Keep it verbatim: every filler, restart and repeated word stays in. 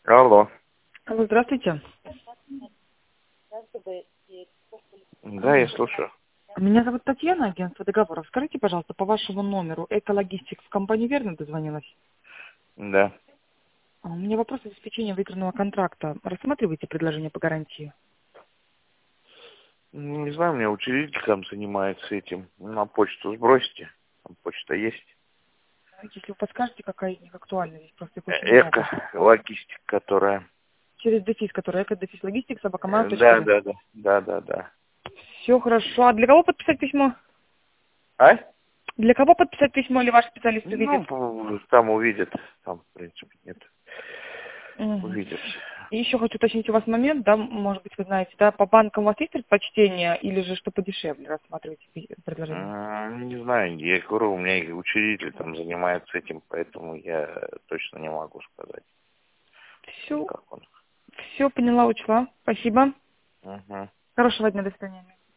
Алло. Алло, здравствуйте. Да, я слушаю. Меня зовут Татьяна, агентство договоров. Скажите, пожалуйста, по вашему номеру Экологистикс в компании верно дозвонилась? Да. А У меня вопрос обеспечения выигранного контракта. Рассматриваете предложение по гарантии? Ну, Не знаю, у меня учредитель там занимается этим. На почту сбросьте. Там почта есть. Если вы подскажете, какая из них актуальна, здесь просто их очень Э, много. Эко, логистика, которая... Через дефис, который эко-дефис логистик, Э, собакамал точка Да, ру. да, да. Да, да, да. Все хорошо. А для кого подписать письмо? А? Для кого подписать письмо или ваш специалист увидит? Ну, п- там увидят. Там, в принципе, нет. Мгм. Увидят. И еще хочу уточнить у вас момент, да, может быть, вы знаете, да, по банкам у вас есть предпочтение или же что подешевле рассматриваете пи- предложение? М, Не знаю, я говорю, у меня и учредитель там занимается этим, поэтому я точно не могу сказать, Все, как он. все поняла, учла. Спасибо. Угу. Хорошего дня, до свидания.